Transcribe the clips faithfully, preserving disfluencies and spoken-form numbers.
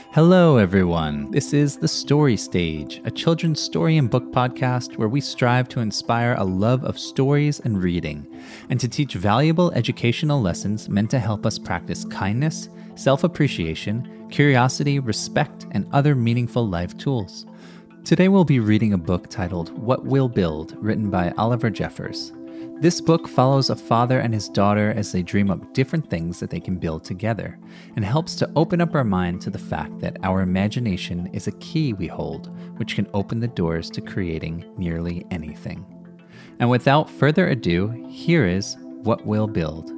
Hello, everyone. This is The Story Stage, a children's story and book podcast where we strive to inspire a love of stories and reading, and to teach valuable educational lessons meant to help us practice kindness, self-appreciation, curiosity, respect, and other meaningful life tools. Today we'll be reading a book titled What We'll Build, written by Oliver Jeffers. This book follows a father and his daughter as they dream up different things that they can build together, and helps to open up our mind to the fact that our imagination is a key we hold, which can open the doors to creating nearly anything. And without further ado, here is What We'll Build.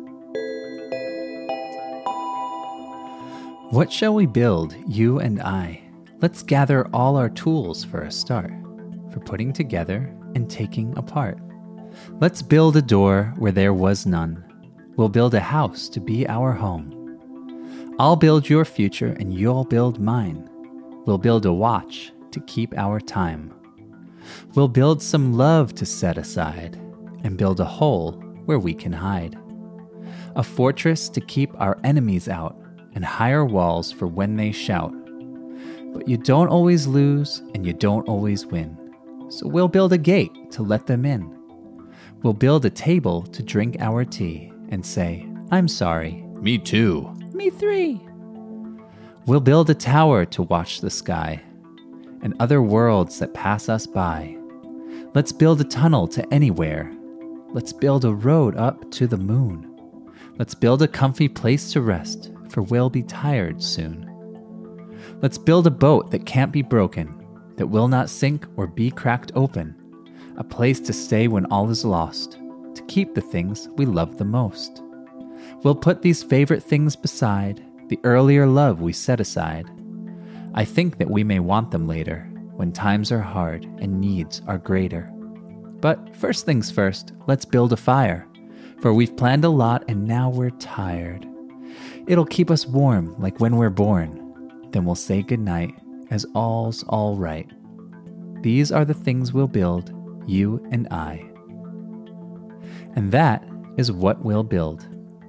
What shall we build, you and I? Let's gather all our tools for a start, for putting together and taking apart. Let's build a door where there was none. We'll build a house to be our home. I'll build your future and you'll build mine. We'll build a watch to keep our time. We'll build some love to set aside and build a hole where we can hide. A fortress to keep our enemies out and higher walls for when they shout. But you don't always lose and you don't always win. So we'll build a gate to let them in. We'll build a table to drink our tea and say, I'm sorry. Me too. Me three. We'll build a tower to watch the sky and other worlds that pass us by. Let's build a tunnel to anywhere. Let's build a road up to the moon. Let's build a comfy place to rest, for we'll be tired soon. Let's build a boat that can't be broken, that will not sink or be cracked open. A place to stay when all is lost, to keep the things we love the most. We'll put these favorite things beside the earlier love we set aside. I think that we may want them later, when times are hard and needs are greater. But first things first, let's build a fire, for we've planned a lot and now we're tired. It'll keep us warm like when we're born. Then we'll say goodnight as all's all right. These are the things we'll build, you and I. And that is what we'll build.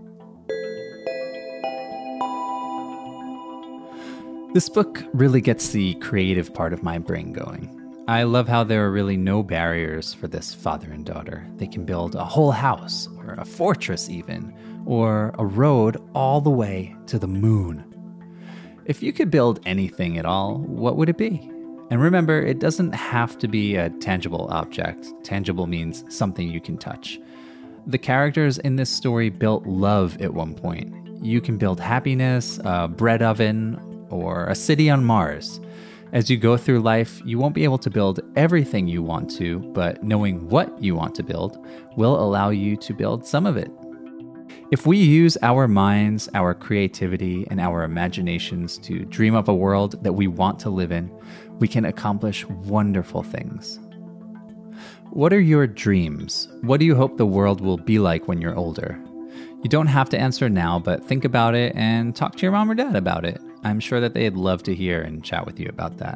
This book really gets the creative part of my brain going. I love how there are really no barriers for this father and daughter. They can build a whole house, or a fortress even, or a road all the way to the moon. If you could build anything at all, what would it be? And remember, it doesn't have to be a tangible object. Tangible means something you can touch. The characters in this story built love at one point. You can build happiness, a bread oven, or a city on Mars. As you go through life, you won't be able to build everything you want to, but knowing what you want to build will allow you to build some of it. If we use our minds, our creativity, and our imaginations to dream up a world that we want to live in, we can accomplish wonderful things. What are your dreams? What do you hope the world will be like when you're older? You don't have to answer now, but think about it and talk to your mom or dad about it. I'm sure that they'd love to hear and chat with you about that.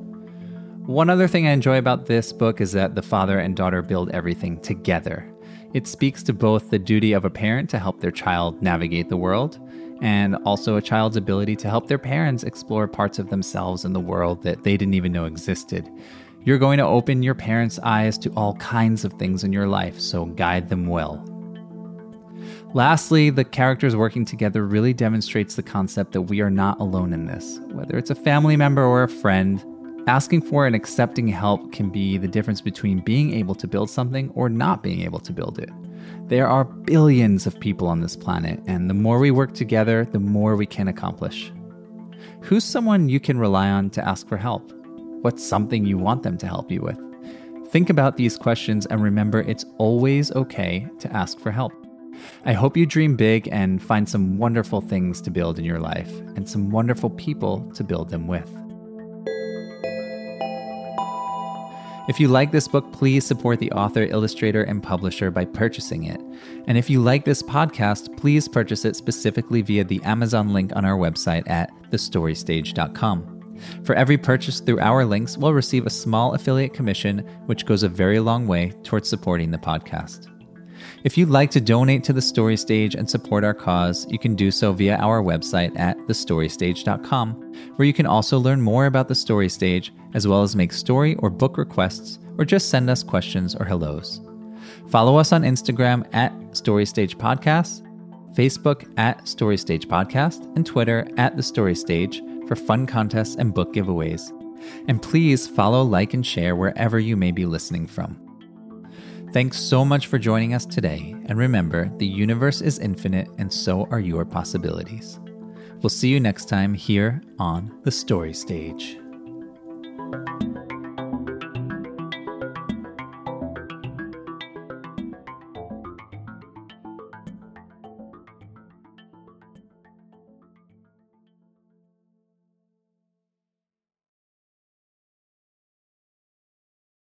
One other thing I enjoy about this book is that the father and daughter build everything together. It speaks to both the duty of a parent to help their child navigate the world, and also a child's ability to help their parents explore parts of themselves in the world that they didn't even know existed. You're going to open your parents' eyes to all kinds of things in your life, so guide them well. Lastly, the characters working together really demonstrates the concept that we are not alone in this. Whether it's a family member or a friend, asking for and accepting help can be the difference between being able to build something or not being able to build it. There are billions of people on this planet, and the more we work together, the more we can accomplish. Who's someone you can rely on to ask for help? What's something you want them to help you with? Think about these questions and remember it's always okay to ask for help. I hope you dream big and find some wonderful things to build in your life and some wonderful people to build them with. If you like this book, please support the author, illustrator, and publisher by purchasing it. And if you like this podcast, please purchase it specifically via the Amazon link on our website at the story stage dot com. For every purchase through our links, we'll receive a small affiliate commission, which goes a very long way towards supporting the podcast. If you'd like to donate to The Story Stage and support our cause, you can do so via our website at the story stage dot com, where you can also learn more about The Story Stage, as well as make story or book requests, or just send us questions or hellos. Follow us on Instagram at Story Stage Podcast, Facebook at Story Stage Podcast, and Twitter at The Story Stage for fun contests and book giveaways. And please follow, like, and share wherever you may be listening from. Thanks so much for joining us today, and remember, the universe is infinite and so are your possibilities. We'll see you next time here on The Story Stage.